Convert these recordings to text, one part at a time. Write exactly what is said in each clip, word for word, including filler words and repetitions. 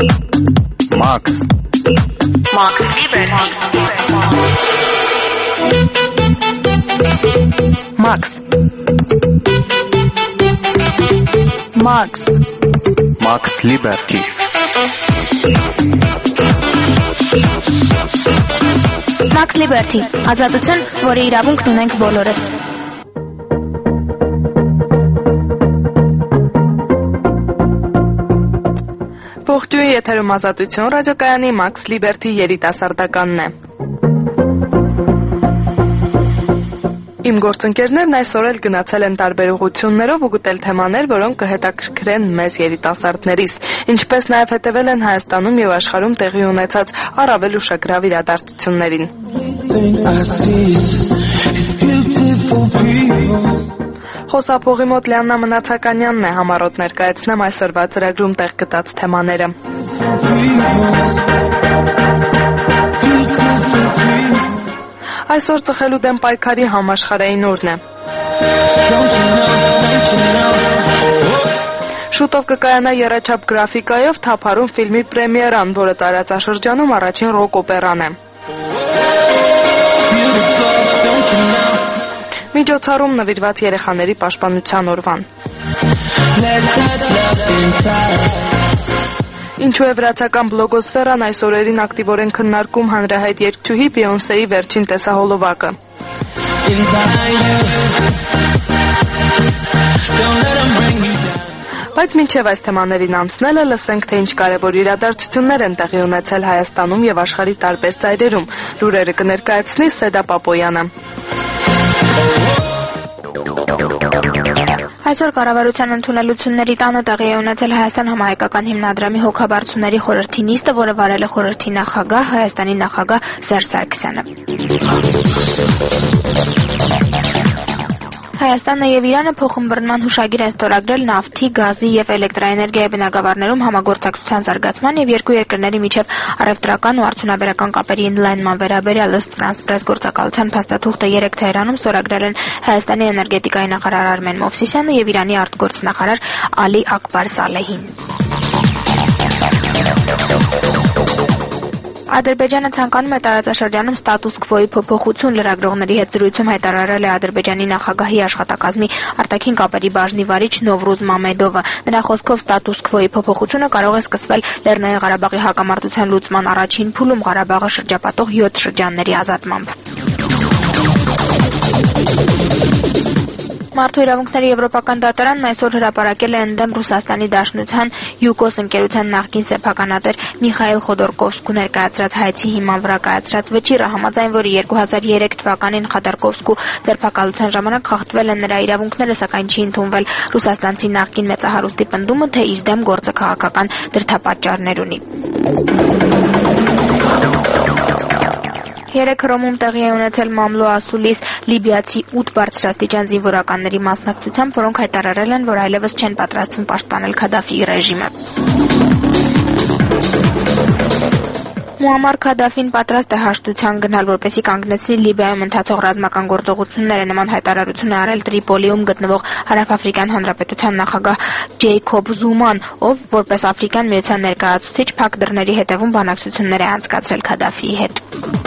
Max. Max Liber. Max. Max. Max Liberty. Max Liberty. Ազատություն, որի իրավունքն ունենք բոլորս։ Ողջույն, եթերում Ազատություն ռադիոկայանի Max Liberty երիտասարդականն է։ Իմ գործընկերներն այսօր էլ գնացել են տարբեր ուղղություններով ու գտել թեմաներ, որոնք կհետաքրքրեն մեզ երիտասարդներիս, ինչպես նաև հետևել են Հայաստանում եւ աշխարհում տեղի ունեցած առավել ուշագրավ իրադարձություններին։ Խոսափողի մոտ Լիաննա Մնացականյանն է, համառոտ ներկայացնեմ այսօրվա ծրագրում տեղ գտած թեմաները։ Այսօր ծխելու դեմ պայքարի համաշխարհային օրն է։ Շուտով կկայանա եռաչափ գրաֆիկայով Թափառում ֆիլմի պրեմիերան, որը տարածաշրջանում առաջին ռոք օպերան է։ Միջոցառում նվիրված երեխաների պաշտպանության օրվան։ Ինչու է վրացական բլոգոսֆերան այս օրերին ակտիվորեն քննարկում հանրահայտ երգչուհի Բեյոնսեի վերջին տեսահոլովակը։ Բայց մինչև այս թեմաներին անցնելը լսենք, թե ինչ կարևոր իրադարձություններ են տեղի ունեցել Հայաստանում եւ աշխարհի տարբեր ծայրերում։ Լուրերը կներկայացնի Սեդա Պապոյանը։ Այսօր կառավարության ընդունելությունների տանը տեղի է ունեցել Հայաստան համահայկական հիմնադրամի հոգաբարձուների խորհրդի նիստը, որը վարել է խորհրդի նախագահ, Հայաստանի նախագահ Սերժ Սարգսյանը։ Հայաստանն եւ Իրանը փոխըմբռնման հուշագիր են ստորագրել նավթի, գազի եւ էլեկտրաէներգիայի բնագավառներում համագործակցության զարգացման եւ երկու երկրների միջև առևտրական ու արդյունաբերական կապերի ընդլայնման վերաբերյալ ըստ Ֆրանս Պրես գործակալության փաստաթուղթը երեկ Թեհրանում ստորագրել են Հայաստանի էներգետիկայի նախարար Արմեն Մովսիսյանը եւ Իրանի արտգործնախարար Ալի Ակբար Սալեհին։ Ադրբեջանը ցանկանում է տարածաշրջանում ստատուս քվոյի փոփոխություն լրագրողների հետ զրույցում հայտարարել է Ադրբեջանի նախագահի աշխատակազմի արտաքին կապերի բաժնի վարիչ Նովրուզ Մամեդովը։ Նրա խոսքով ստատուս քվոյի փոփոխությունը կարող է սկսվել Լեռնային Ղարաբաղի հակամարտության լուծման առաջին փուլում Ղարաբաղը շրջապատող յոթ շրջանների ազատմամբ։ Մարդու իրավունքների եվրոպական դատարանն այսօր հրապարակել է ընդդեմ Ռուսաստանի Դաշնության Յուկոս ընկերության նախկին սեփականատեր Միխայիլ Խոդորկովսկու ներկայացրած հայցի հիման վրա կայացրած վճիռը, համաձայն որի երկու հազար երեք թվականին Խոդորկովսկու ձերբակալության ժամանակ խախտվել են նրա իրավունքները, սակայն չի ընդունվել ռուսաստանցի նախկին մեծահարուստի պնդումը, թե իր դեմ գործը քաղաքական դրդապատճառներ ունի։ Երեկ Հռոմում տեղի է ունեցել Մամլո Ասուլիս լիբիացի ութ բարձրաստիճան զինվորականների մասնակցությամբ, որոնք հայտարարել են, որ այլևս չեն պատրաստվում պաշտպանել Քադաֆիի ռեժիմը։ Մուամար Քադաֆին պատրաստ է հաշտության գնալ, որպեսզի կանգնեցնի Լիբիայում ընթացող ռազմական գործողությունները։ Նման հայտարարություն է արել Տրիպոլիում գտնվող Հարավաֆրիկյան Հանրապետության նախագահ Ջեյքոբ Զուման, ով որպես Աֆրիկյան միության ներկայացուցիչ փակ դռների հետևում բանակցություններ է անցկացրել Քադաֆիի հետ։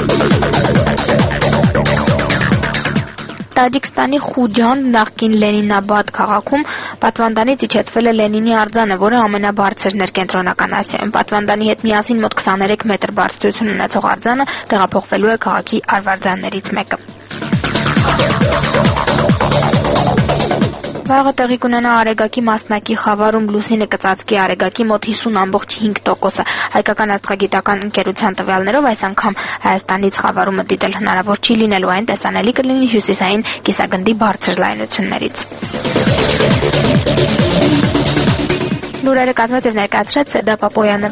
Տաջիկստանի Խուջան նախկին Լենինաբադ քաղաքում պատվանդանից իջեցվել է Լենինի արձանը, որը ամենաբարձրն էր Կենտրոնական Ասիայում։ Պատվանդանի հետ միասին մոտ քսաներեք մետր բարձրություն ունեցող արձանը տեղափոխվելու է քաղաքի արվարձաններից մեկը։ Վաղը տեղի կունենա Արեգակի մասնակի Խավարում լուսինը կծածկի Արեգակի մոտ հիսուն ամբողջ հինգ տոկոսը։ Հայկական աստղագիտական ընկերության տվյալներով այս անգամ Հայաստանից Խավարումը դիտել հնարավոր չի լինելու, այն տեսանելի կլինի հյուսիսային կիսագնդի բարձր լայնություններից։ Լուրերը կազմեց եւ ներկայացրեց Սեդա Պապոյանը։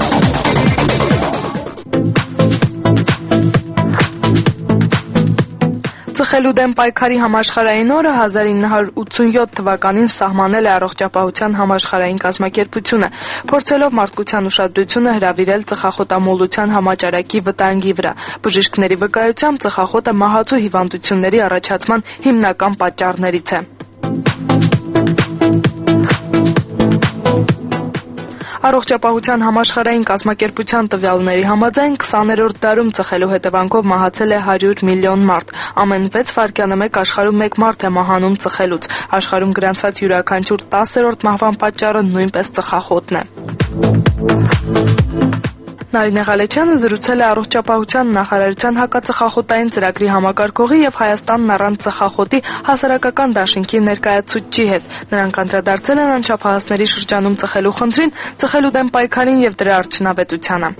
Ծխելու դեմ պայքարի համաշխարհային օրը հազար ինը հարյուր ութսունյոթ թվականին սահմանել է Առողջապահության համաշխարհային կազմակերպությունը, փորձելով մարդկության ուշադրությունը հրավիրել ծխախոտամոլության համաճարակի վտանգի վրա։ Բժիշկների վկայությամբ ծխախոտը մահացու հիվանդությունների առաջացման հիմնական պատճառներից է։ Առողջապահության համաշխարհային կազմակերպության տվյալների համաձայն քսաներորդ դարում ծխելու հետևանքով մահացել է հարյուր միլիոն մարդ։ Ամեն վեց վայրկյանը մեկ աշխարհում մեկ մարդ է մահանում ծխելուց։ Աշխարհում գրանցված յուրաքանչյուր տասերորդ մահվան պատճառը նույնպես ծխախոտն է։ Նարինե Ղալեչյանը զրուցել է առողջապահության նախարարության հակածխախոտային ծրագրի համակարգողի եւ Հայաստանն առանց ծխախոտի հասարակական դաշինքի ներկայացուցչի հետ։ Նրանք անդրադարձել են անչափահասների շրջանում ծխելու խնդրին, ծխելու դեմ պայքարին եւ դրա արդյունավետությանը։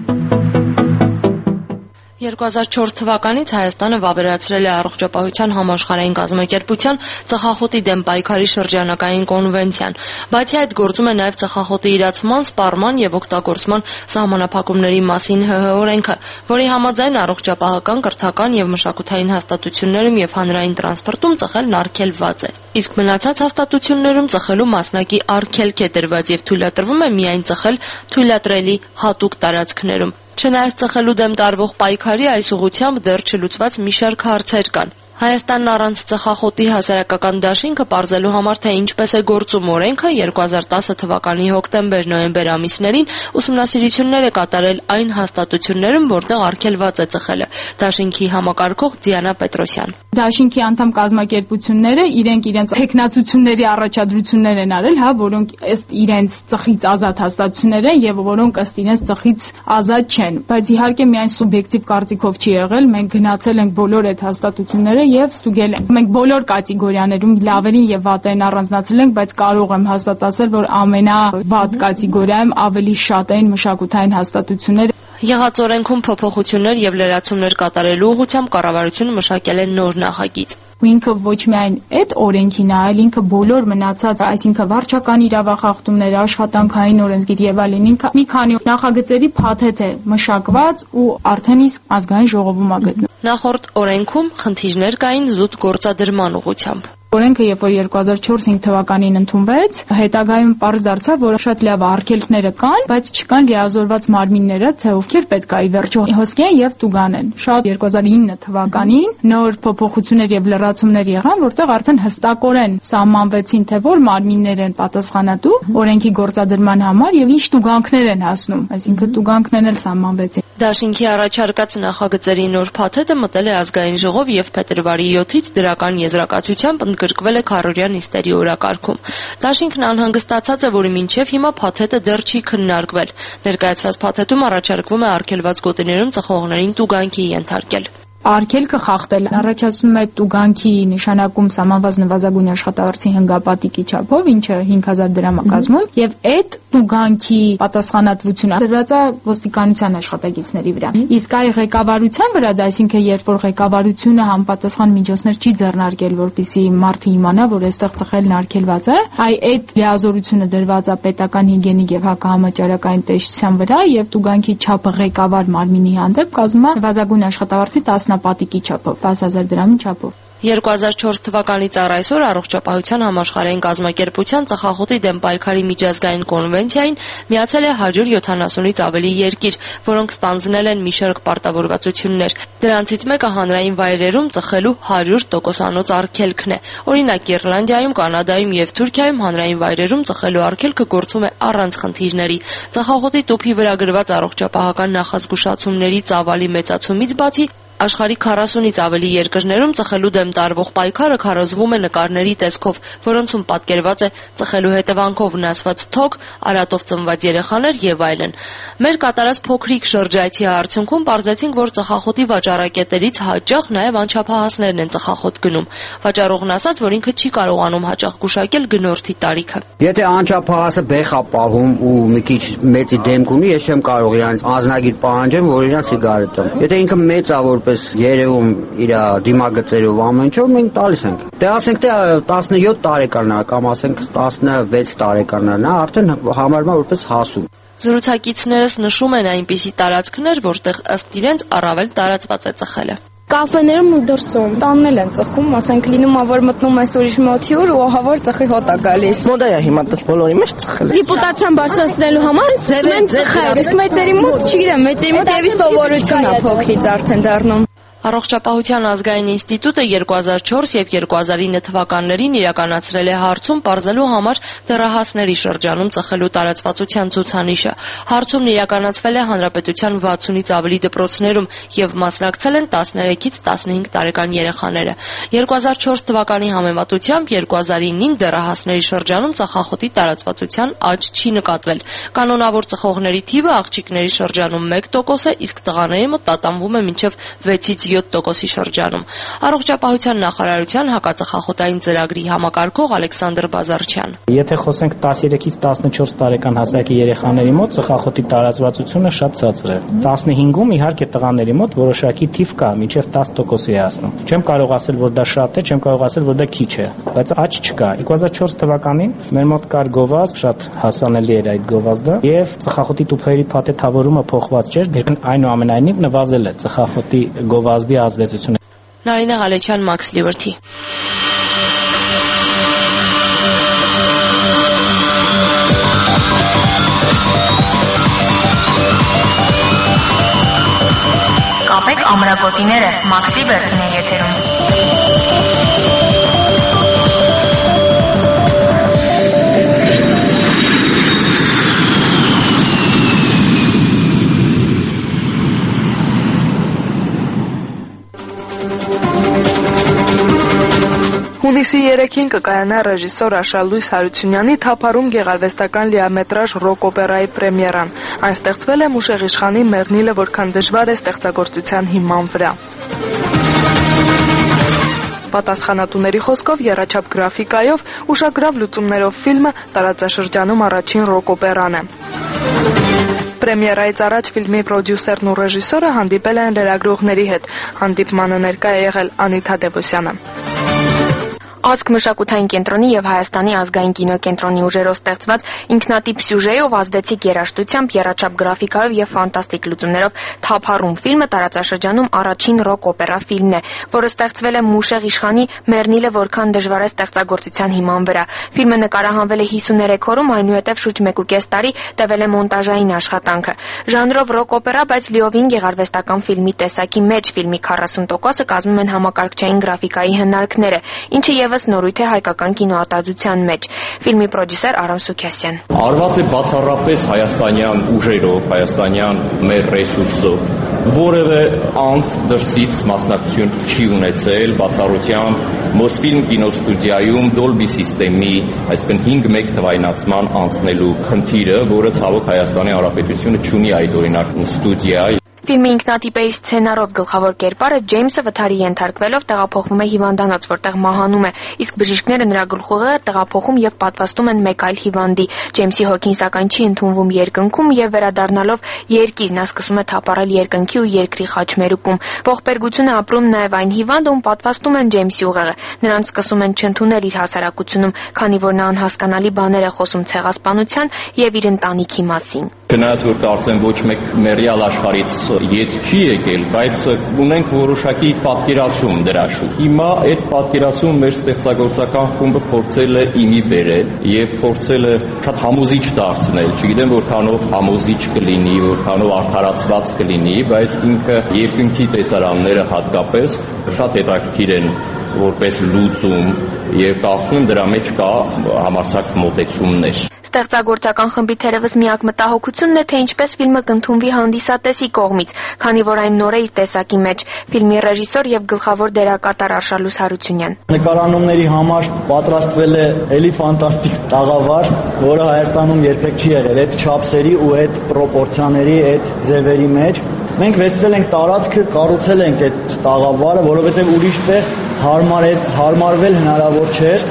երկու հազար չորս թվականից Հայաստանը վավերացրել է առողջապահության համաշխարհային կազմակերպության ծխախոտի դեմ պայքարի շրջանակային կոնվենցիան, բացի այդ գործում է նաև ծխախոտի իրացման, սպառման եւ օգտագործման սահմանափակումների մասին ՀՀ օրենքը, որի համաձայն առողջապահական, կրթական եւ մշակութային հաստատություններում եւ հանրային տրանսպորտում ծխելն արգելված է։ Իսկ մնացած հաստատություններում ծխելու մասնակի արգելք է տրված եւ թույլատրվում է միայն ծխել թույլատրելի հատուկ տարածքներում։ Չնայած ծխելու դեմ տարվող պայքարի այս ուղղությամբ դեռ չլուծված մի շարք հարցեր կան։ Հայաստանն առանց ծխախոտի հասարակական դաշինքը պարզելու համար, թե ինչպես է գործում օրենքը, երկու հազար տասը թվականի հոկտեմբեր-նոյեմբեր ամիսներին ուսումնասիրություններ է կատարել այն հաստատություններում, որտեղ արգելված է ծխելը։ Դաշինքի համակարգող Դիանա Պետրոսյան։ Դաշինքի անդամ կազմակերպությունները իրենք իրենց տեխնացությունների առաջադրություններ են արել, հա, որոնք ըստ իրենց ծխից ազատ հաստատություններ են եւ որոնք ըստ իրենց ծխից ազատ չեն, բայց իհարկե միայն սուբյեկտիվ կարծիքով չի եղել, մենք գնացել ենք բոլոր այդ հաստատությունները եւ ստուգել ենք։ Մենք բոլոր կատեգորիաներում լավերին եւ վատերին առանձնացրել ենք, բայց կարող եմ հաստատ ասել, որ ամենավատ կատեգորիայում ավելի շատ են մշակութային հաստատությունները։ Եղած օրենքում փոփոխություններ եւ լրացումներ կատարելու ուղղությամբ կառավարությունը մշակել է նոր նախագիծ։ Ինքը ոչ միայն այդ օրենքին է, այլ ինքը բոլոր մնացած, այսինքն վարչական իրավախախտումներ, աշխատանքային օրենսգիր եւ այլն, ինքը մի քանի նախագծերի փաթեթ է մշակված ու արդեն իսկ ազգային ժողովում է գտնվում։ Նախորդ օրենքում խնդիրներ կային զուտ գործադրման ուղղությամբ։ Օրենքը, երբ որ երկու հազար չորս թվականին ընդունվեց, հետագայում պարզ դարձավ, որ շատ լավ արգելքները կան, բայց չկան լիազորված մարմինները, թե ովքեր պետք է ի վերջո հոսքեն եւ տուգանեն։ Շատ երկու հազար ինը թվականին նոր փոփոխություններ եւ լրացումներ եղան, որտեղ արդեն հստակորեն սահմանվեցին, թե որ մարմիններ են պատասխանատու օրենքի գործադրման համար եւ ինչ տուգանքներ են հասնում, այսինքն տուգանքներն էլ սահմանվեցին։ Դաշինքի առաջարկած նախագծերի նոր փաթեթը մտել է ազգային ժողով եւ փետրվարի յոթից դրական եզրակացությամբ ընդգրկվել է քառօրյա նիստերի օրակարգում։ Դաշինքն անհանգստացած է, որ մինչև հիմա փաթեթը դեռ չի քննարկվել։ Ներկայացված փաթեթում առաջարկվում է արգելված գոտիներում ծխողներին տուգանքի ենթարկել։ Արգելքը խախտել առաջացնում է տուգանքի նշանակում սահմանված նվազագույն աշխատավարձի հնգապատիկի չափով, ինչը հինգ հազար դրամ է կազմում, եւ այդ տուգանքի պատասխանատվությունը դրված է ոստիկանության աշխատակիցների վրա։ Իսկ այ ղեկավարության վրա, դա այսինքն երբ որ ղեկավարությունը համապատասխան միջոցներ չի ձեռնարկել, որպեսզի մարդը իմանա, որ այստեղ ծխելն արգելված է, այ այդ լիազորությունը դրված է պետական հիգիենիկ եւ հակահամաճարակային տեսչության վրա եւ տուգանքի չափը ղեկավար մարմինի հանդեպ կազմում է նվազագույն աշխատավարձի տասը պատիկի չափով, տասը հազար դրամի չափով։ երկու հազար չորս թվականից առ այսօր առողջապահության համաշխարհային կազմակերպության ծխախոտի դեմ պայքարի միջազգային կոնվենցիային միացել է հարյուր յոթանասունից ավելի երկիր, որոնք ստանձնել են մի շարք պարտավորվածություններ։ Դրանցից մեկը հանրային վայրերում ծխելու հարյուր տոկոսանոց արգելքն է։ Օրինակ Իռլանդիայում, Կանադայում եւ Թուրքիայում հանրային վայրերում ծխելու արգելքը գործում է առանց խնդիրների։ Ծխախոտի տուփի վրա գրված առողջապահական նախազգուշացումների ծավալի մեծացումից բացի աշխարհի քառասունից ավելի երկրներում ծխելու դեմ տարվող պայքարը քարոզվում է նկարների տեսքով, որոնցում պատկերված է ծխելու հետևանքով վնասված թոք, արատով ծնված երեխաներ եւ այլն։ Մեր կատարած փոքրիկ շրջայցի արդյունքում պարզեցինք, որ ծխախոտի վաճառակետերից հաճախ նաեւ անչափահասներն են ծխախոտ գնում։ Վաճառողն ասաց, որ ինքը չի կարողանում հաճախ գուշակել գնորդի տարիքը։ Եթե անչափահասը բեխ է պահում ու մի քիչ մեծի դեմք ունի, ես չեմ կարող իրանց անձնագիր պահանջեմ, որ իրան սիգարետ տամ։ Եթե ինքը մեծ է, որպես երևում իր դիմագծերով ամեն ինչ, մենք տալիս ենք։ Դե ասենք թե տասնյոթ տարեկանն է կամ ասենք տասնվեց տարեկանն է, արդեն համարվում է որպես հասուն։ Զրուցակիցներս նշում են այնպիսի տարածքներ, որտեղ ըստ իրենց առավել տարածված է ծխելը։ Կաֆեներում ու դրսում տաննել են ծխում, ասենք լինում է որ մտնում այս ուրիշ մոթի ուր ու ահավոր ծխի հոտ է գալիս։ Մոդա է հիմա դες բոլորի մեջ ծխել։ Դիպուտացիան բարձրացնելու համար սկսում են ծխել։ Իսկ մեծերի մոտ, չգիտեմ, մեծերի մոտ եւի սովորություն է փոքրից արդեն դառնում։ Առողջապահության ազգային ինստիտուտը երկու հազար չորս եւ երկու հազար ինը թվականներին իրականացրել է հարցում պարզելու համար դեռահասների շրջանում ծխելու տարածվածության ցուցանիշը։ Հարցումն իրականացվել է հանրապետության վաթսունից ավելի դպրոցներում եւ մասնակցել են տասներեքից տասնհինգ տարեկան երեխաները։ երկու հազար չորս թվականի համեմատությամբ երկու հազար ինին դեռահասների շրջանում ծխախոտի տարածվածության աճ չի նկատվել։ Կանոնավոր ծխողների թիվը աղջիկների շրջանում մեկ տոկոս է, իսկ տղաների մոտ տատանվում է մինչև վեցից յոթ տոկոսի շրջանում։ Առողջապահության նախարարության հակածխախոտային ծրագրի համակարգող Ալեքսանդր Բազարչյան։ Եթե խոսենք տասներեքից տասնչորս տարեկան հասակի երեխաների մոտ ծխախոտի տարածվածությունը շատ ցածր է։ տասնհինգում իհարկե տղաների մոտ որոշակի թիվ կա, մինչև տասը տոկոսի է հասնում։ Չեմ կարող ասել, որ դա շատ է, չեմ կարող ասել, որ դա քիչ է, բայց աճ չկա։ երկու հազար չորս թվականին մեր մոտ կար գովազդ, շատ հասանելի էր այդ գովազդը, եւ ծխախոտի տուփերի փաթեթավորումը փոխված չէր, այնուամենայնիվ նվազել է ծխախոտի գովազդի ազդեցությունը։ Նարինե Ղալեչյան, Max Liberty։ Կապեք ամրագոտիները, Max Liberty-ն է եթերում։ Հունիսի երեքին կկայանա ռեժիսոր Աշալույս Հարությունյանի թափառում գեղարվեստական լիամետրաժ ռոք օպերայի պրեմիերան։ Այն ստեղծվել է Մուշեղ Իշխանի «Մեռնիլը որքան դժվար է» ստեղծագործության հիման վրա։ Պատասխանատուների խոսքով եռաչափ գրաֆիկայով, ուշագրավ լուծումներով ֆիլմը տարածաշրջանում առաջին ռոք օպերան է։ Պրեմիերայից առաջ ֆիլմի պրոդյուսերն ու ռեժիսորը հանդիպել են լրագրողների հետ։ Հանդիպմանը ներկա է եղել Անիթա Դևոսյանը։ Ազգ մշակութային կենտրոնի եւ Հայաստանի ազգային կինոկենտրոնի ուժերով ստեղծված ինքնատիպ սյուժեով, ազդեցիկ երաժշտությամբ, եռաչափ գրաֆիկայով եւ ֆանտաստիկ լուծումներով թափառում ֆիլմը տարածաշրջանում առաջին ռոք օպերա ֆիլմն է, որը ստեղծվել է Մուշեղ Իշխանի «Մեռնիլը որքան դժվար է» ստեղծագործության հիման վրա։ Ֆիլմը նկարահանվել է հիսուներեք օրում, այնուհետև շուրջ մեկուկես տարի տևել է մոնտաժային աշխատանքը։ Ժանրով ռոք օպերա, բայց լիովին գեղարվեստական ֆիլմի տեսակի մեջ, ֆիլմի քառասուն տոկոսը կազմում են համակարգչային գրաֆիկայի հնարքները, ինչը եւս նորույթ է հայկական կինոարտադրության մեջ։ Ֆիլմի պրոդյուսեր Արամ Սուքասյան։ Արված է բացառապես հայաստանյան ուժերով, հայաստանյան մեր ռեսուրսով, որևէ անց դրսից մասնակցություն չի ունեցել բացառությամբ Մոսֆիլմ կինոստուդիայում Dolby System-ի, այսինքն հինգ մեկ թվայնացման անցնելու խնդիրը, որը ցավոք Հայաստանի Հանրապետությունը չունի այդ օրինակ ստուդիա։ Ֆիլմի ինքնատիպերի սցենարով գլխավոր կերպարը Ջեյմսը վթարի ենթարկվելով տեղափոխվում է հիվանդանոց, որտեղ մահանում է, իսկ բժիշկները նրա գլխուղեղը տեղափոխում եւ պատվաստում են մեկ այլ հիվանդի։ Ջեյմսի հոգին սակայն չի ընդունվում երկնքում եւ վերադառնալով երկիր նա սկսում է թափառել երկնքի ու երկրի խաչմերուկում։ Ողբերգություն է ապրում նաեւ այն հիվանդը, ում պատվաստում են Ջեյմսի ուղեղը։ Նրանց սկսում են չընդունել իր հասարակությունում, քանի որ նա անհասկանալի բաներ է խոսում ցեղասպանության եւ իր ընտանիքի մասին։ Չնայած որ կարծեմ ոչ մեկ մեռյալ աշխարհից ետ չի եկել, բայց ունենք որոշակի պատկերացում դրա շուրջ։ Հիմա այդ պատկերացումը մեր ստեղծագործական խումբը փորձել է իմի բերել եւ փորձել է շատ համոզիչ դարձնել։ Չգիտեմ որքանով համոզիչ կլինի, որքանով արդարացված կլինի, բայց ինքը երկնքի տեսարանները հատկապես շատ հետաքրքիր են որպես լուծում եւ կարծում եմ դրա մեջ կա համարձակ մոտեցումներ։ Ստեղծագործական խմբի թերևս միակ մտահոգությունն է, թե ինչպես ֆիլմը կընդունվի հանդիսատեսի կողմից, քանի որ այն նոր է իր տեսակի մեջ։ Ֆիլմի ռեժիսոր եւ գլխավոր դերակատար Աշալույս Հարությունյան։ Նկարանումների համար պատրաստվել է էլի ֆանտաստիկ տաղավար, որը Հայաստանում երբեք չի եղել այդ չափսերի ու այդ պրոպորցիաների, այդ ձևերի մեջ։ Մենք վերցրել ենք տարածքը, կառուցել ենք այդ տաղավարը, որովհետեւ ուրիշ տեղ հարմար է, հարմարվել հնարավոր չէր։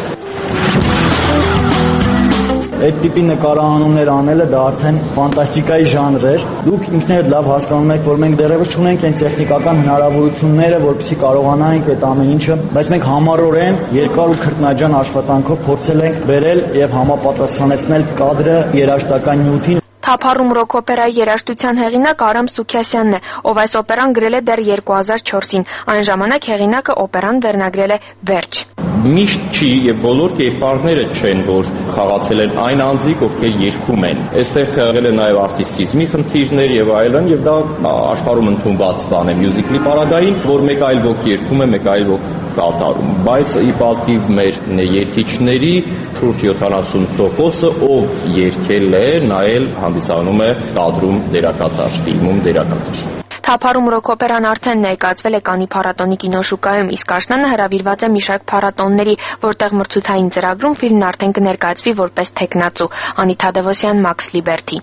Այդ տիպի նկարահանումներ անելը դա արդեն ֆանտաստիկայի ժանր էր։ Դուք ինքներդ լավ հասկանում եք, որ մենք դեռևս չունենք այն տեխնիկական հնարավորությունները, որպեսզի կարողանանք այդ ամեն ինչը, բայց մենք համառորեն երկար ու քրտնաջան աշխատանքով փորձել ենք բերել եւ համապատասխանեցնել կադրը երաժշտական նյութին։ Թափառում ռոք օպերայի երաժշտության հեղինակ Արամ Սուքասյանն է, ով այս օպերան գրել է դեռ երկու հազար չորսին։ Այն ժամանակ հեղինակը օպերան վերնագրել է «Վերջ»։ Միշտ չի եւ բոլոր կերպարները չեն, որ խաղացել են այն անձիկ, ովքեր երգում են։ Այստեղ եղել է նաեւ արտիստիզմի խնդիրներ եւ այլն, եւ դա աշխարհում ընդունված բան է մյուզիկլի պարագային, որ մեկ այլ ոք երգում է, մեկ այլ ոք կատարում։ Բայց ի պատիվ մեր երգիչների շուրջ յոթանասուն տոկոսը ով երգել է, նայել հանդիսանում է կադրում դերակատար, ֆիլմում դերակատար։ Թափառում ռոք-օպերան արդեն ներկայացվել է Կաննի փառատոնի կինոշուկայում, իսկ աշնանը հրավիրված է մի շարք փառատոնների, որտեղ մրցութային ծրագրում ֆիլմն արդեն կներկայացվի որպես թեկնածու։ Անի Թադևոսյան, Max Liberty։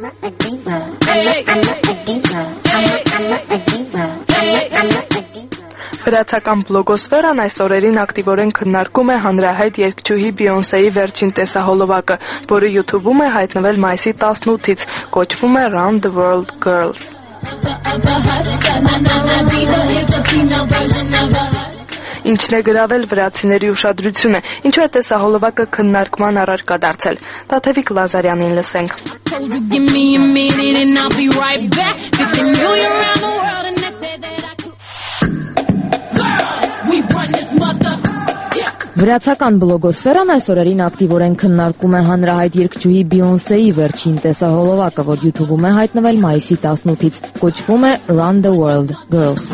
Վրացական բլոգոսֆերան այս օրերին ակտիվորեն քննարկում է հանրահայտ երգչուհի Բիյոնսեի վերջին տեսահոլովակը, որը YouTube-ում է հայտնվել մայիսի տասնութից, կոչվում է Round the World Girls։ Ինչն է գրավել վրացիների ուշադրությունը, ինչու է տեսահոլովակը քննարկման առարկա դարձել։ Տաթևիկ Լազարյանին լսենք։ Վրացական բլոգոսֆերան այս օրերին ակտիվորեն քննարկում է հանրահայտ երգչուհի Բիյոնսեի վերջին տեսահոլովակը, որ YouTube-ում է հայտնվել մայիսի տասնութից, կոչվում է Run the World Girls։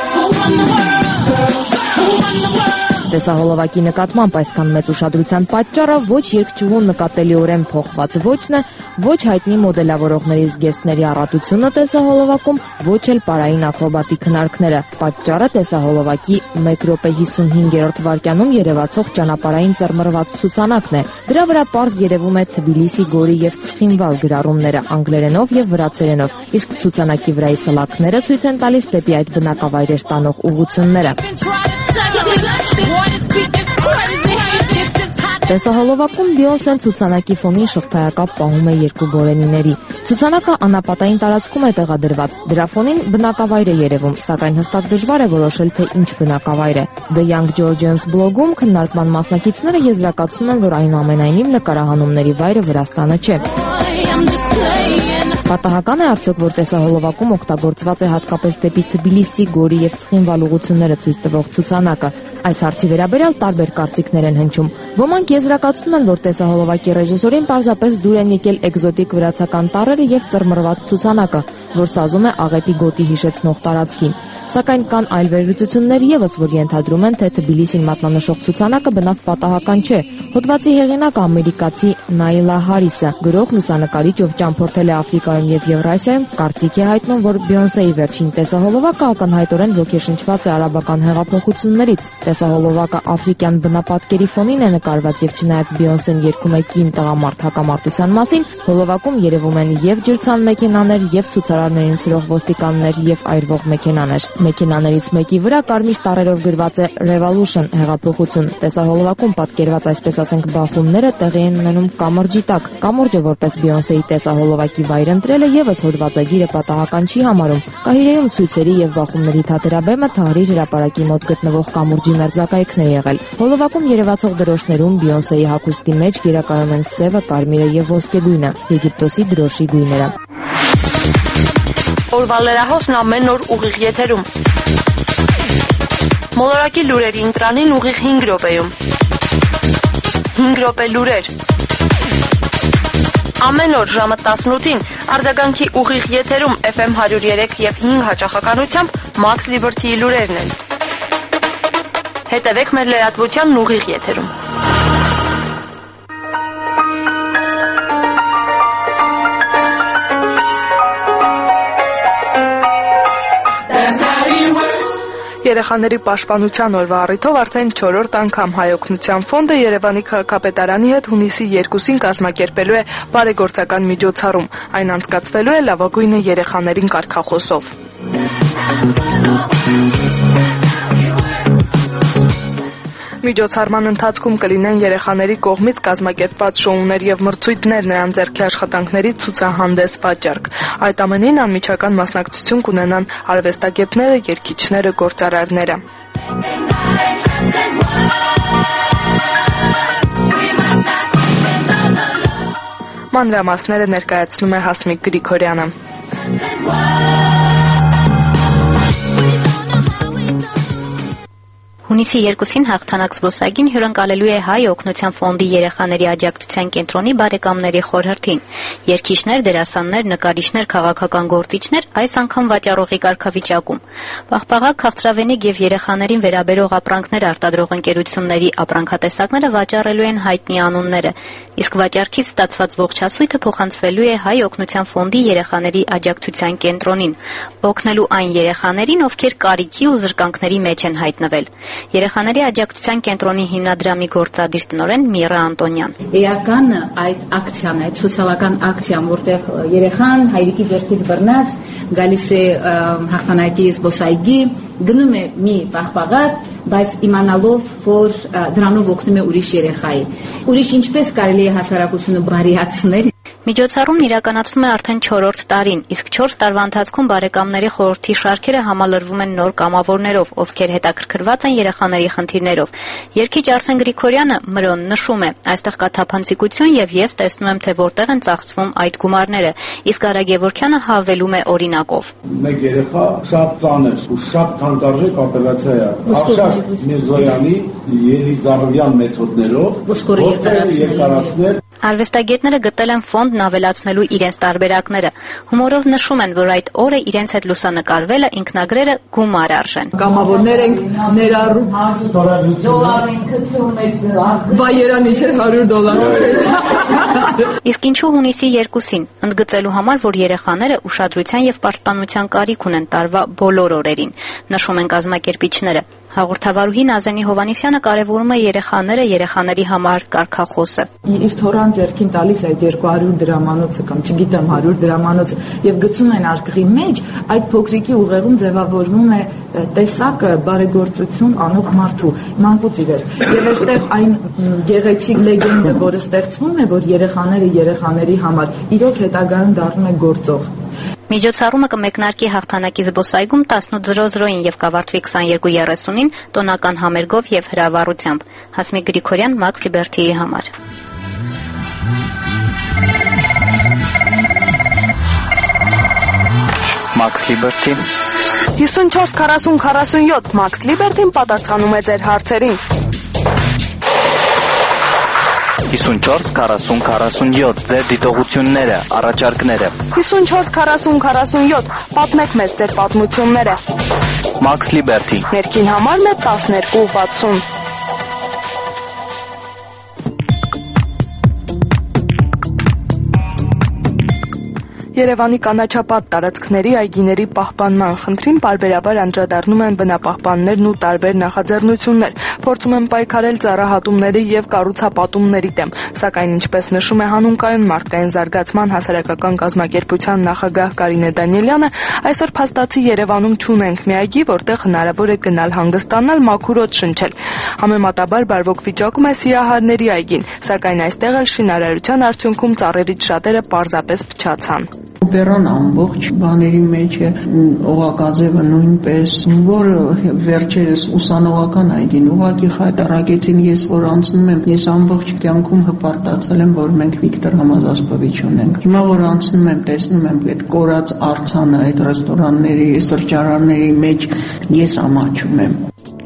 Տեսահոլովակի նկատմամբ այսքան մեծ ուշադրության պատճառը ոչ երգչուհուն նկատելիորեն փոխված ոճն է, ոչ հայտնի մոդելավորողների զգեստների առատությունը տեսահոլովակում, ոչ էլ պարային ակրոբատի քննարկները։ Պատճառը տեսահոլովակի մեկ րոպե հիսունհինգերորդ վայրկյանում երևացող ճանապարհային ծռմռված ցուցանակն է։ Դրա վրա պարզ երևում է Թբիլիսի գորի եւ Ցխինվալ գրառումները անգլերենով եւ վրացերենով, իսկ ցուցանակի վրայի սլաքները ցույց են տալիս դեպի այդ բնակավայրեր տանող ուղղությունները։ Տեսահոլովակում Բիյոնսեն ցուցանակի ֆոնին շղթայակապ պահում է երկու գորենիների։ Ցուցանակը անապատային տարածքում է տեղադրված։ Դրա ֆոնին բնակավայր է երևում, սակայն հստակ դժվար է որոշել, թե ինչ բնակավայր է։ The Young Georgians բլոգում քննարկման մասնակիցները եզրակացնում են, որ այնուամենայնիվ նկարահանումների վայրը Վրաստանը չէ։ Պատահական է արդյոք, որ տեսահոլովակում օգտագործված է հատկապես դեպի Թբիլիսի, Գորի եւ Ցխինվալ ուղղությունները ցույց տվող ցուցանակը։ Այս հարցի վերաբերյալ տարբեր կարծիքներ են հնչում։ Ոմանք եզրակացնում են, որ տեսահոլովակի ռեժիսորին պարզապես դուր են եկել էկզոտիկ վրացական տառերը եւ ծռմռված ցուցանակը, որ սազում է աղետի գոտի հիշեցնող տարածքին։ Սակայն կան այլ վերլուծություններ եւս, որ ենթադրում են, թե Թբիլիսին մատնանշող ցուցանակը բնավ պատահական չէ։ Հոդվածի հեղինակը ամերիկացի Նայլա Հարիսը, գրող, լուսանկարիչ, ով ճամփորդել է Աֆրիկայում եւ Եվրասիայում, կարծիք է հայտնում, որ Բիյոնսեի վերջին տեսահոլովակը ակնհայտորեն ոգեշնչված է արաբական հեղափոխություններից։ Տեսահոլովակը աֆրիկյան բնապատկերի ֆոնին է նկարված եւ չնայած Բիյոնսեն երգում է կին տղամարդ հակամարտության մասին, հոլովակում երևում են եւ ջրցան մեքենաներ, եւ ցուցարարներին սիրող ոստիկաններ եւ այրվող մեքենաներ։ Մեքենաներից մեկի վրա կարմիր տառերով գրված է Revolution հեղափոխություն։ Տեսահոլովակում պատկերված այսպես ասենք բախումները տեղի են ունենում կամրջի տակ։ Կամուրջը որպես Բիյոնսեի տեսահոլովակի վայր ընտրելը եւս հոդվածագիրը պատահական չի համարում։ Կահիրեում ցույցերի եւ բախումների թատերաբեմը Թահրիր հրապարակի մոտ գտնվող կամուրջի մերձակայքն է եղել։ Հոլովակում երևացող դրոշներում Բիյոնսեի հագուստի մեջ գերակայում են սևը, կարմիրը եւ ոսկեգույնը, Եգիպտոսի դրոշի գույները։ Օրվա լրահոսն ամեն օր ուղիղ եթերում։ Մոլորակի լուրերի ընտրանին ուղիղ հինգ րոպեում։ հինգ րոպե լուրեր։ Ամեն օր ժամը տասնութին արձագանքի ուղիղ եթերում Էֆ Էմ հարյուր երեք եւ հինգ հաճախականությամբ Max Liberty-ի լուրերն են։ Հետևեք մեր լրատվությանն ուղիղ եթերում։ Երեխաների պաշտպանության օրվա առիթով արդեն չորրորդ անգամ Հայ օգնության ֆոնդը Երևանի քաղաքապետարանի հետ հունիսի երկուսին կազմակերպելու է բարեգործական միջոցառում։ Այն անցկացվելու է լավագույնը երեխաներին կարգախոսով։ Միջոցառման ընթացքում կլինեն երեխաների կողմից կազմակերպված շոուներ եւ մրցույթներ, նրանց ձեռքի աշխատանքների ցուցահանդես վաճառք։ Այդ ամենին անմիջական մասնակցություն կունենան արվեստագետները, երգիչները, գործարարները։ Մանրամասները ներկայացնում է Հասմիկ Գրիգորյանը։ Հունիսի երկուսին հաղթանակ զբոսայգին հյուրընկալելու է Հայ օգնության ֆոնդի երեխաների աջակցության կենտրոնի բարեկամների խորհրդին։ Երգիչներ, դերասաններ, նկարիչներ, քաղաքական գործիչներ այս անգամ վաճառողի կարգավիճակում։ Պաղպաղակ, քաղցրավենիք եւ երեխաներին վերաբերող ապրանքներ արտադրող ընկերությունների ապրանքատեսակները վաճառելու են հայտնի անունները, իսկ վաճառքից ստացված ողջ հասույթը փոխանցվելու է Հայ օգնության ֆոնդի երեխաների աջակցության կենտրոնին, օգնելու այն երեխաներին, ովքեր կարիքի ու զրկանքների մեջ են հայտնվել։ Երեխաների աջակցության կենտրոնի հիմնադրամի գործադիր տնօրեն Միրա Անտոնյան։ Էական այդ ակցիան, այդ սոցիալական ակցիան, որտեղ երեխան հայրիկի ձեռքից բռնած գալիս է հաղթանակի զբոսայգի, գնում է մի պաղպաղակ, բայց իմանալով, որ դրանով օգնում է ուրիշ երեխայի։ Ուրիշ ինչպես կարելի է հասարակությունը բարիացնել։ Միջոցառումն իրականացվում է արդեն չորրորդ տարին, իսկ չորս տարվա ընթացքում բարեկամների խորհրդի շարքերը համալրվում են նոր կամավորներով, ովքեր հետաքրքրված են երեխաների խնդիրներով։ Երգիչ Արսեն Գրիգորյանը Մրոն նշում է, այստեղ կա թափանցիկություն եւ ես տեսնում եմ, թե որտեղ են ծախսվում այդ գումարները, իսկ Արագ Գևորգյանը հավելում է օրինակով։ Մեկ երեխա շատ ծանր ու շատ թանկարժեք օպերացիա է։ Արշակ Միրզոյանի Ելիզարովյան մեթոդներով երկարացնել։ Արվեստագետները գտել են ֆոնդն ավելացնելու իրենց տարբերակները։ Հումորով նշում են, որ այդ օրը իրենց հետ լուսանկարվելը ինքնագրերը գումար արժեն։ Կամավորներ ենք ներառում դոլար ենք գցում ենք վայերանիչեր հարյուր դոլար։ Իսկ ինչու հունիսի երկուսին, ընդգծելու համար, որ երեխաները ուշադրության եւ պաշտպանության կարիք ունեն տարվա բոլոր օրերին, նշում են կազմակերպիչները։ Հաղորդավարուհի Նազենի Հովանիսյանը կարևորում է երեխաները, երեխաների համար կարգախոսը։ Իր թորան ձեռքին տալիս այդ երկու հարյուր դրամանոցը կամ չգիտեմ հարյուր դրամանոցը եւ գցում են արկղի մեջ, այդ փոքրիկի ուղեղում ձևավորվում է տեսակը բարեգործություն անող մարդու մանկուց ի վեր։ Եվ այստեղ այն գեղեցիկ լեգենդը, որը ստեղծվում է, որ երեխաները երեխաների համար իրոք հետագայում դառնում է գործող։ Միջոցառումը կմեկնարկի հաղթանակի զբոսայգում տասնութ զրո զրոին եւ կավարտվի քսաներկու երեսունին տոնական համերգով եւ հրավառությամբ։ Հասմիկ Գրիգորյան, Max Liberty-ի համար։ Max Liberty հիսունչորս քառասուն քառասունյոթ Max Liberty-ն պատասխանում է ձեր հարցերին։ հիսունչորս քառասուն քառասունյոթ ձեր դիտողությունները, առաջարկները։ հիսունչորս քառասուն քառասունյոթ պատմեք մեզ ձեր պատմությունները։ Max Liberty Ներքին համարն է տասներկու վաթսուն։ Երևանի կանաչապատ տարածքների այգիների պահպանման խնդրին պարբերաբար անդրադառնում են բնապահպաններն ու տարբեր նախաձեռնություններ, փորձում են պայքարել ծառահատումների եւ կառուցապատումների դեմ, սակայն ինչպես նշում է հանուն մարդկային զարգացման հասարակական կազմակերպության նախագահ Կարինե Դանիելյանը, այսօր փաստացի Երևանում չունենք մի այգի, որտեղ հնարավոր է գնալ հանգստանալ, մաքուր օդ շնչել։ Համեմատաբար բարվոք վիճակում է Սիրահարների այգին, սակայն այստեղ էլ շինարարության արդյունքում ծառերից շատերը պարզապես փչացան։ Բերան ամբողջ բաների մեջ է, օղակաձևը նույնպես, որը վերջերս ուսանողական այգին ուղղակի խայտարակեցին, ես որ անցնում եմ, ես ամբողջ կյանքում հպարտացել եմ, որ մենք Վիկտոր Համազասպովիչ ունենք։ Հիմա որ անցնում եմ, տեսնում եմ այդ կորած արձանը այդ ռեստորանների, սրճարանների մեջ, ես ամաչում եմ։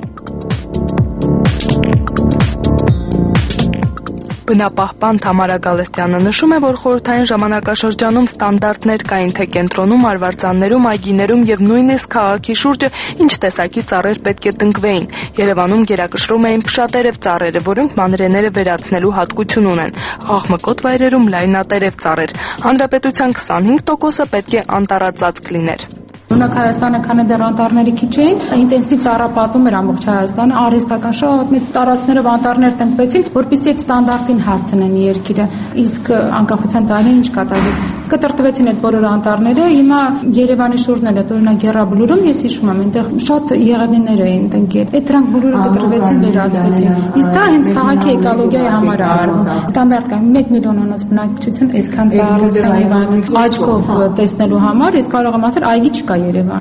Բնապահպան Թամարա Գալստյանը նշում է, որ խորհրդային ժամանակաշրջանում ստանդարտներ կային թե կենտրոնում, արվարձաններում, այգիներում եւ նույնիսկ քաղաքի շուրջը ինչ տեսակի ծառեր պետք է տնկվեին։ Երևանում գերակշռում էին փշատերև ծառերը, որոնք մանրեները վերացնելու հատկություն ունեն։ Աղմկոտ վայրերում լայնատերև ծառեր։ Հանրապետության քսանհինգ տոկոսը պետք է անտառածածկ լիներ։ Օրինակ Հայաստանը քանի դեռ անտառների քիչ էին, ինտենսիվ ծառապատում էր ամբողջ Հայաստանը, արհեստական շատ մեծ տարածքներով անտառներ տնկվեցին, որպեսզի այդ ստանդարտին հասցնեն երկիրը։ Իսկ անկախության տարին ինչ կատարվեց։ Կտրտվեցին այդ բոլոր անտառները, հիմա Երևանի շուրջն էլ, օրինակ Գերաբլուրում ես հիշում եմ, այնտեղ շատ եղևնիներ էին տնկել։ Այդ դրանք բոլորը կտրտվեցին, վերացվեցին։ Իսկ դա հենց քաղաքի էկոլոգիայի համար է արվում։ Ստանդարտ կա մեկ միլիոնանոց բնակչություն, այսքան ծառայության եւ այլն աչքով տեսնելու համար, ես կարող եմ ասել, այգի չկա Երևան։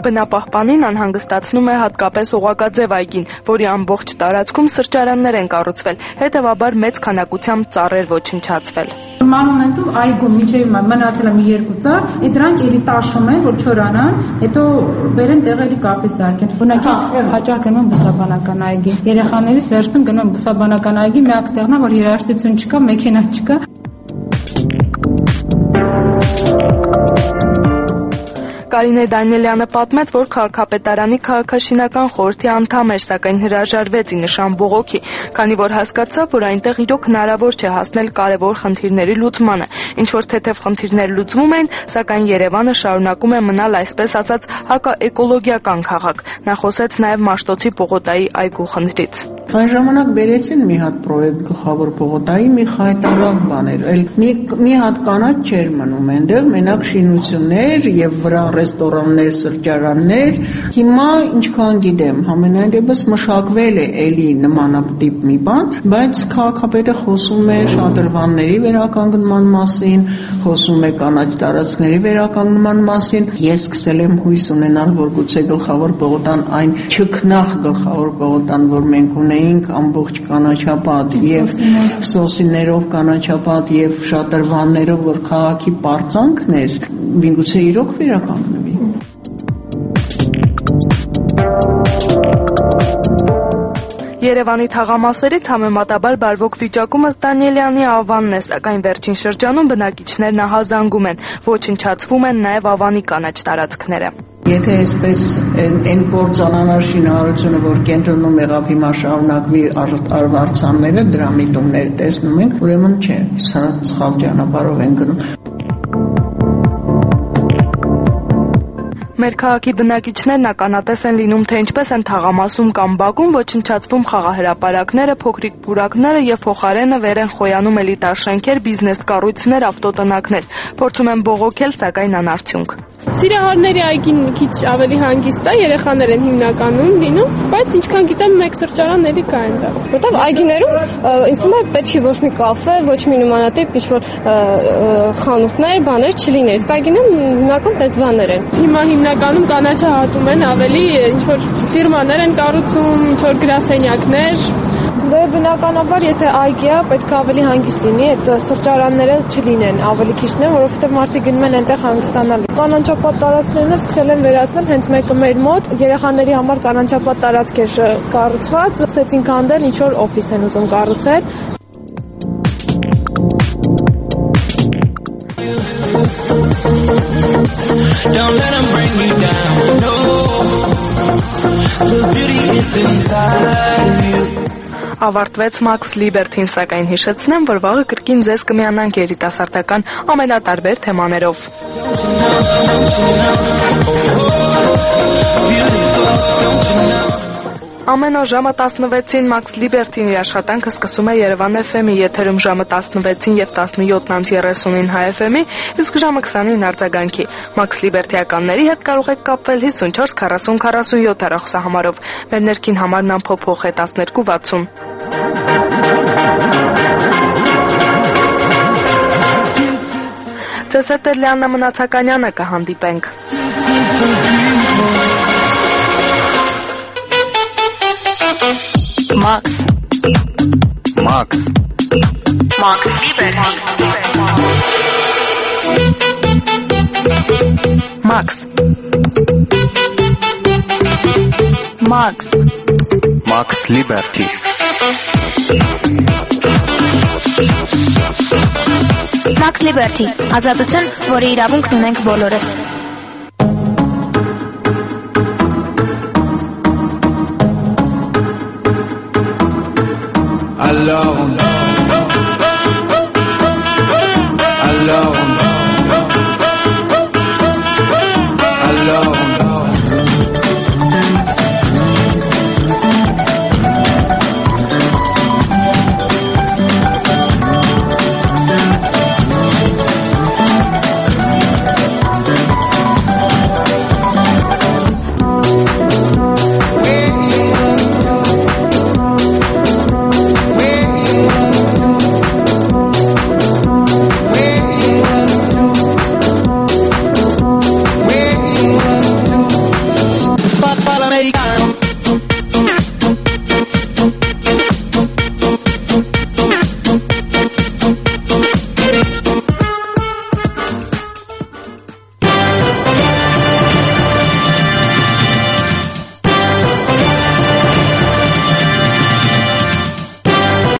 Բնապահպանին անհանգստացնում է հատկապես օղակաձև այգին, որի ամբողջ տարածքում սրճարաններ են կառուցվել, հետևաբար մեծ քանակությամբ ծառեր ոչնչացվել։ Մանումենտում այգում մինչև մնացել է մի երկու ծառ, այդ դրանք էլի տաշում են, որ չորանան, հետո բերեն տեղերի կապի սարքեն։ Բնակից հաճախ գնում բուսաբանական այգի։ Երեխաներից վերցնում գնում բուսաբանական այգի, միակ տեղն է, որ երաժշտություն չկա, մեքենա չկա։ Կարինե Դանիելյանը պատմեց, որ քաղաքապետարանի քաղաքաշինական խորհրդի անդամ էր, սակայն հրաժարվեց ի նշան բողոքի, քանի որ հասկացավ, որ այնտեղ իրոք հնարավոր չէ հասնել կարևոր խնդիրների լուծմանը։ Ինչ որ թեթև խնդիրներ լուծվում են, սակայն Երևանը շարունակում է մնալ այսպես ասած հակաէկոլոգիական քաղաք։ Նա խոսեց նաև Մաշտոցի Պողոտայի այգու խնդրից։ Այն ժամանակ բերեցին մի հատ պրոյեկտ գլխավոր Պողոտայի, մի խայտարակ բաներ, այլ մի մի հատ կանաչ չէր մնում այնտեղ, մենակ շինություններ եւ վրա ռեստորաններ, սրճարաններ։ Հիմա ինչքան գիտեմ, համենայն դեպս մշակվել է էլի նմանատիպ մի բան, բայց քաղաքապետը խոսում է շատրվանների վերականգնման մասին, խոսում է կանաչ տարածքների վերականգնման մասին։ Ես սկսել եմ հույս ունենալ, որ գուցե գլխավոր Պողոտան այն չքնախ գլխավոր Պողոտան, որ մենք ունեինք ամբողջ կանաչապատ եւ սոսիներով կանաչապատ եւ շատրվաններով, որ քաղաքի պարծանքն էր, միգուցե իրոք վերականգնվի։ Երևանի թաղամասերից համեմատաբար բարվոք վիճակում ըստ Դանիելյանի Ավանն է, սակայն վերջին շրջանում բնակիչներն ահազանգում են, ոչնչացվում են նաև Ավանի կանաչ տարածքները։ Եթե այսպես այն կործանանար շինարարությունը, որ կենտրոնում եղավ, հիմա շարունակվի արձանները, դրա միտումներ տեսնում ենք, ուրեմն չէ, սա սխալ ճանապարհով են գնում։ Մեր քաղաքի բնակիչներն ականատես են լինում, թե ինչպես են թաղամասում կամ բակում ոչնչացվում խաղահրապարակները, փոքրիկ պուրակները եւ փոխարենը վեր են խոյանում էլիտար շենքեր, բիզնես կառույցներ, ավտոտնակներ։ Փորձում են բողոքել, սակայն անարդյունք։ Սիրահարների այգին մի քիչ ավելի հանգիստ է, երեխաներ են հիմնականում լինում, բայց ինչքան գիտեմ, մեկ սրճարան էլի կա այնտեղ։ Որտեւ այգիներում ինձ թվում է պետք չի ոչ մի կաֆե, ոչ մի նմանատիպ ինչ-որ խանութներ, բաներ չլիներ։ Իսկ այգիներում հիմնականում այդպես բաներ են։ Հիմա հիմնականում կանաչը հատում են ավելի ինչ-որ ֆիրմաներ են կառուցում, ինչ-որ գրասենյակներ։ Դե բնականաբար, եթե այգի է, պետք է ավելի հանգիստ լինի, այդ սրճարանները չլինեն, ավելի քիչն են, որովհետև մարդիկ գնում են այնտեղ հանգստանալ։ Կանաչապատ տարածքներն սկսել են վերացնել, հենց մեկը մեր մոտ երեխաների համար կանաչապատ տարածք էր կառուցված, սկսեցին քանդել, ինչ որ օֆիս են ուզում կառուցել։ Don't let them bring me down, no. The beauty is inside you. Ավարտվեց Max Liberty-ն, սակայն հիշեցնեմ, որ վաղը կրկին ձեզ կմիանանք երիտասարդական ամենատարբեր թեմաներով։ Ամեն օր ժամը տասնվեցին Max Liberty-ն իր աշխատանքը սկսում է Երևան Էֆ Էմ-ի եթերում ժամը տասնվեցին եւ տասնյոթ երեսունին Հայ Էֆ Էմ-ի, իսկ ժամը քսանին արձագանքի։ Max Liberty-ականների հետ կարող եք կապվել հիսունչորս քառասուն քառասունյոթ հեռախոսահամարով։ Մեր ներքին համարն ամփոփող է տասներկու վաթսուն։ Ձեզ հետ Լիաննա Մնացականյանը կհանդիպենք։ Max. Max. Max Liberty. Max. Max. Max Liberty. Max Liberty. Ազատություն, որի իրավունքն ունենք բոլորս։